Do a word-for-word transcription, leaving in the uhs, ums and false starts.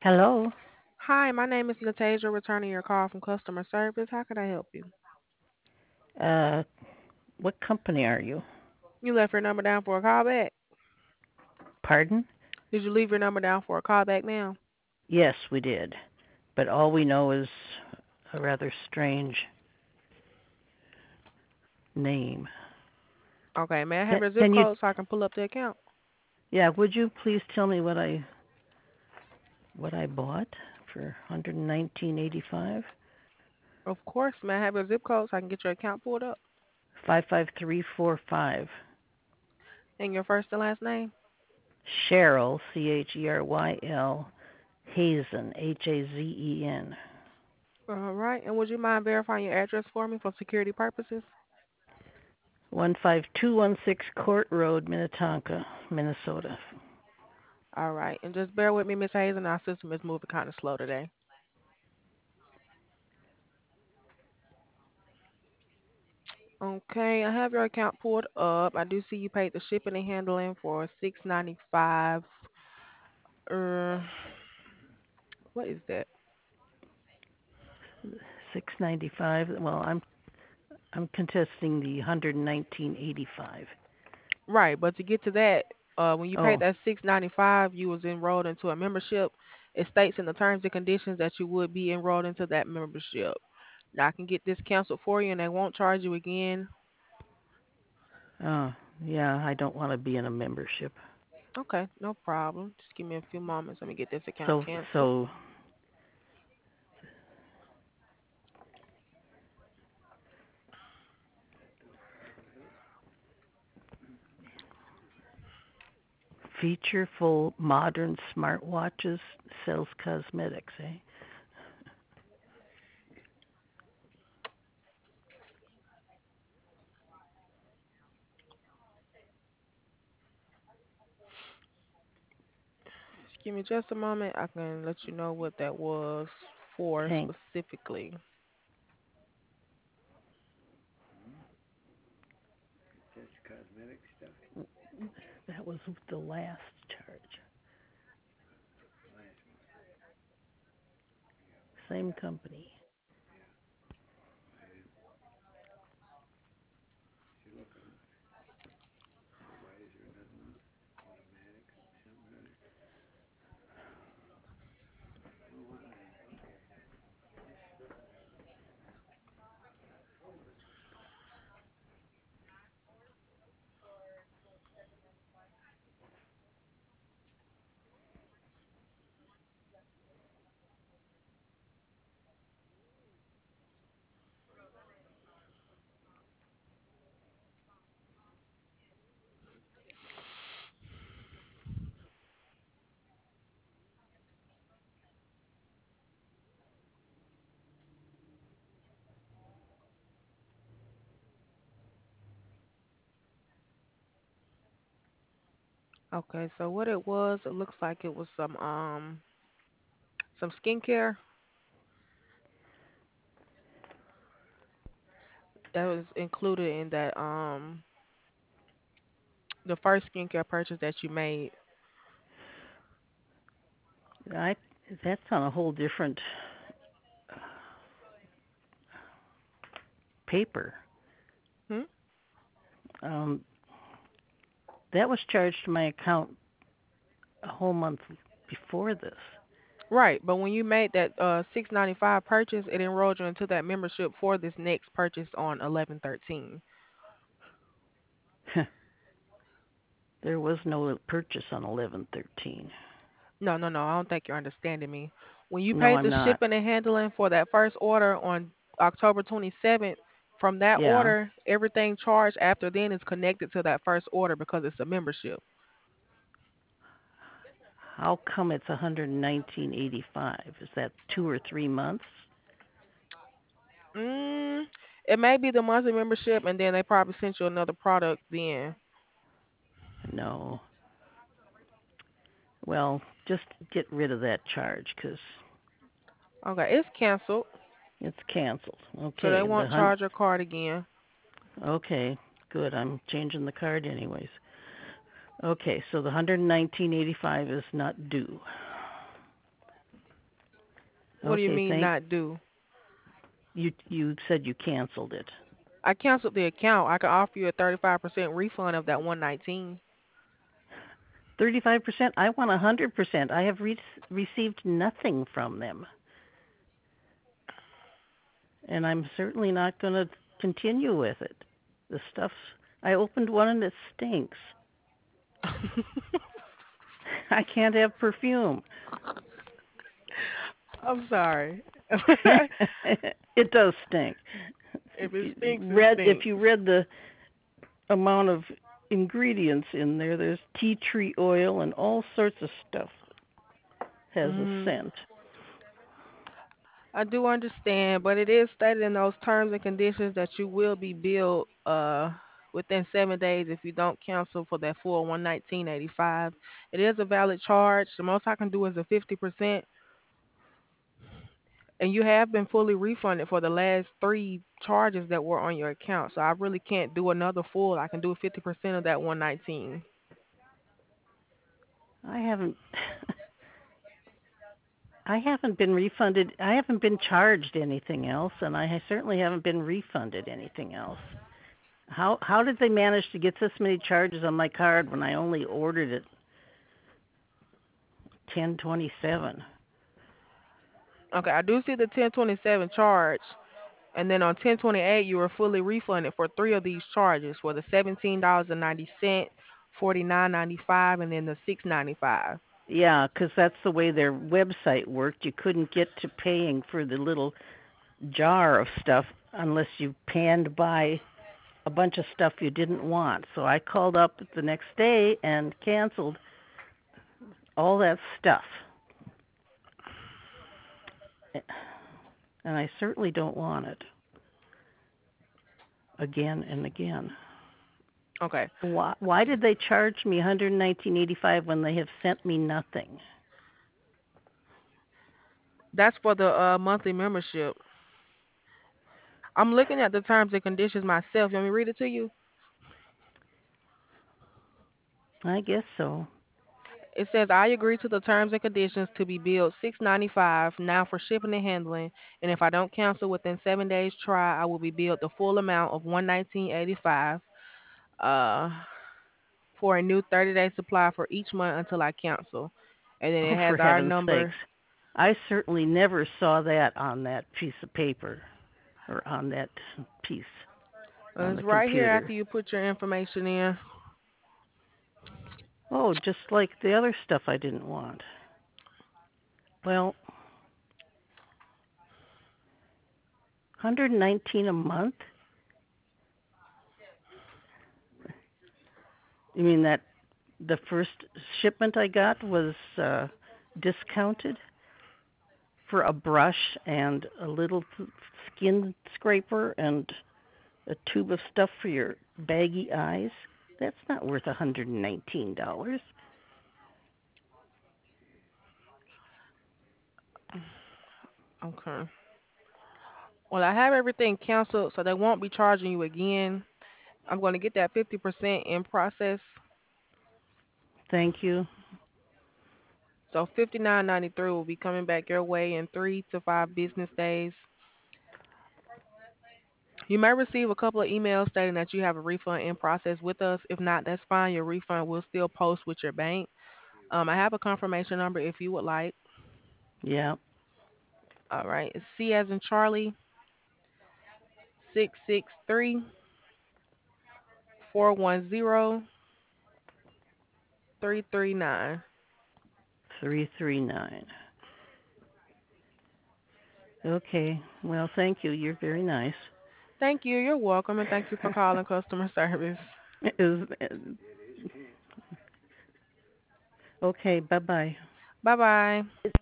Hello. Hi, my name is Natasia, returning your call from customer service. How can I help you? Uh, what company are you? You left your number down for a callback. Pardon? Did you leave your number down for a callback now? Yes, we did. But all we know is a rather strange name. Okay, may I have Can, your zip can you, code so I can pull up the account? yeah, would you please tell me what I what I bought for one hundred nineteen dollars and eighty-five cents? Of course, may I have your zip code so I can get your account pulled up? five five three four five. And your first and last name? Cheryl, C H E R Y L, Hazen, H A Z E N. All right, and would you mind verifying your address for me for security purposes? one five two one six Court Road, Minnetonka, Minnesota. All right, and just bear with me, Miss Hayes, and our system is moving kind of slow today. Okay, I have your account pulled up. I do see you paid the shipping and handling for six ninety five. Uh, what is that? six ninety-five. Well, I'm I'm contesting the one hundred nineteen eighty-five. Right, but to get to that, uh, when you paid Oh, that six ninety five, you was enrolled into a membership. It states in the terms and conditions that you would be enrolled into that membership. Now I can get this canceled for you, and they won't charge you again. oh, yeah. I don't want to be in a membership. Okay, no problem. Just give me a few moments. Let me get this account So canceled. so featureful modern smartwatches sells cosmetics, eh? Just give me just a moment. I can let you know what that was for Thank. specifically. That was the last charge. Same company. Okay, so what it was, it looks like it was some um some skincare that was included in that um the first skincare purchase that you made. I that's on a whole different uh, paper. Hmm? Um, that was charged to my account a whole month before this. Right, but when you made that uh six ninety five purchase, it enrolled you into that membership for this next purchase on eleven thirteen. There was no purchase on eleven thirteen. No, no, no, I don't think you're understanding me. When you No, paid I'm the not. shipping and handling for that first order on October twenty-seventh, from that Yeah. order, everything charged after then is connected to that first order because it's a membership. How come it's one hundred nineteen eighty-five? Is that two or three months? Mm, it may be the monthly membership, and then they probably sent you another product then. No. Well, just get rid of that charge because Okay, it's canceled, it's canceled. so they Okay. The won't hun- charge your card again. Okay. Good. I'm changing the card anyways. Okay. So the one hundred nineteen eighty-five is not due. What do you Okay, mean thank not due? you. You said you canceled it. I canceled the account. I can offer you a thirty-five percent refund of that one nineteen. thirty-five percent? I want one hundred percent. I have re- received nothing from them. And I'm certainly not going to continue with it. The stuff's. I opened one and it stinks. I can't have perfume. I'm sorry. It does stink. If If it you stinks, it read if stinks. you read the amount of ingredients in there, there's tea tree oil and all sorts of stuff has a Mhm. scent. I do understand, but it is stated in those terms and conditions that you will be billed uh within seven days if you don't cancel for that full one nineteen eighty five. It is a valid charge. The most I can do is a fifty percent, and you have been fully refunded for the last three charges that were on your account. So I really can't do another full. I can do fifty percent of that one nineteen. I haven't I haven't been refunded. I haven't been charged anything else, and I certainly haven't been refunded anything else. How how did they manage to get this many charges on my card when I only ordered it ten twenty seven? Okay, I do see the ten twenty-seven charge. And then on ten twenty-eight, you were fully refunded for three of these charges for the seventeen dollars and ninety cent, forty nine ninety five, and then the six ninety five. Yeah, because that's the way their website worked. You couldn't get to paying for the little jar of stuff unless you panned by a bunch of stuff you didn't want. So I called up the next day and canceled all that stuff. And I certainly don't want it again and again. Okay, Why why did they charge me one hundred nineteen eighty-five when they have sent me nothing? that's for the uh, monthly membership. I'm looking at the terms and conditions myself. You want me to read it to you? I guess so. It says, I agree to the terms and conditions to be billed six ninety five now for shipping and handling, and if I don't cancel within seven days try, I will be billed the full amount of one nineteen eighty five. Uh, for a new thirty day supply for each month until I cancel. And then Oh, it has for our heaven's sakes. number. I certainly never saw that on that piece of paper or on that piece on It's the right here after computer. you put your information in. Oh, just like the other stuff I didn't want. Well, one hundred nineteen a month? You mean that the first shipment I got was uh discounted for a brush and a little skin scraper and a tube of stuff for your baggy eyes? That's not worth one hundred nineteen dollars. Okay. Well, I have everything canceled, so they won't be charging you again. I'm going to get that fifty percent in process. Thank you. So fifty-nine ninety-three will be coming back your way in three to five business days. You may receive a couple of emails stating that you have a refund in process with us. If not, that's fine. Your refund will still post with your bank. Um, I have a confirmation number if you would like. Yeah. All right. It's C as in Charlie, six six three four one zero three three nine. three three nine. Okay. Well, thank you. You're very nice. Thank you. You're welcome, and thank you for calling customer service. Is okay, bye-bye. Bye bye.